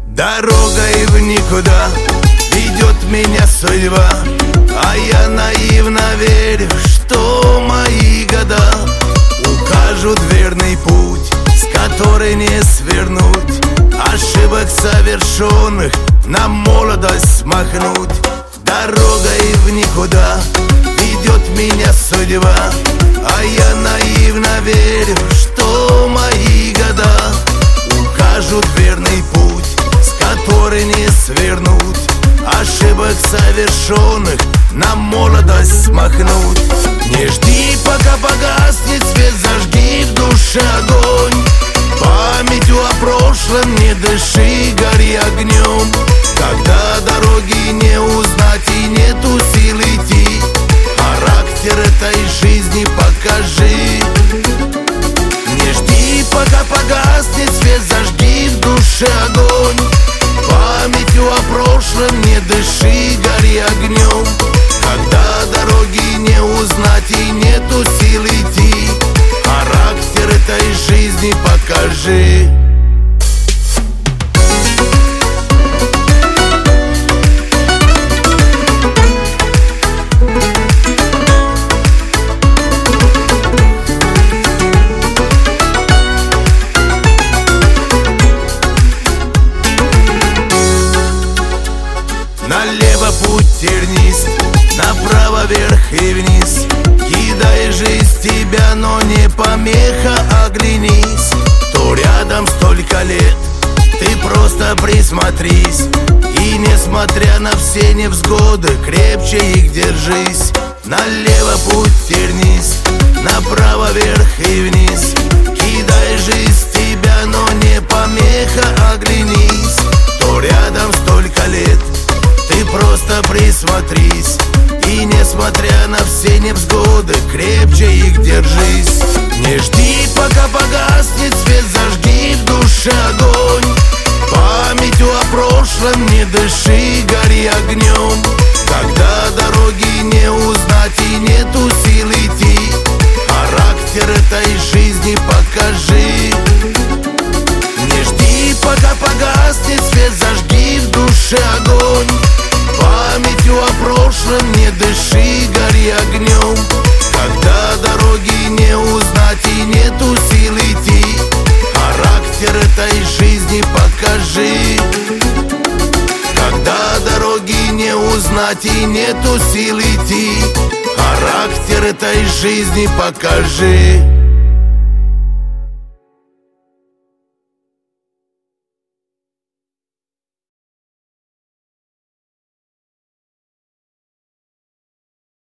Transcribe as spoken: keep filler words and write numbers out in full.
Дорогой в никуда ведет меня судьба, а я наивно верю, что мои года укажут верный путь, с которой не свернуть, ошибок совершенных на молодость смахнуть. Дорогой в никуда ведет меня судьба, а я наивно верю, что мои года укажут верный путь, с которой не свернуть, ошибок совершенных на молодость смахнуть. Не жди, пока погаснет свет, зажги в душе огонь. Памятью о прошлом не дыши, гори огнем. Когда дороги не узнать и нету сил идти, характер этой жизни покажи. Не жди, пока погаснет свет, зажги в душе огонь. Памятью о прошлом не дыши, гори огнем. Когда дороги не узнать и нету сил идти, характер этой жизни покажи. Налево путь тернись, направо вверх и вниз. Кидай жизнь тебя, но не помеха, оглянись. Кто рядом столько лет, ты просто присмотрись. И несмотря на все невзгоды, крепче их держись. Налево путь тернись, направо вверх и вниз. Кидай жизнь тебя, но не помеха, оглянись. Кто рядом столько лет, ты просто присмотрись. И несмотря на все невзгоды, крепче их держись. Не жди, пока погаснет свет, зажги в душе огонь. Памятью о прошлом не дыши, гори огнем. Когда дороги не узнать и нету сил идти, характер этой жизни покажи. Не жди, пока погаснет свет, зажги в душе огонь. Памятью о прошлом не дыши, гори огнем. Когда дороги не узнать и нету сил идти, характер этой жизни покажи. Когда дороги не узнать и нету сил идти, характер этой жизни покажи.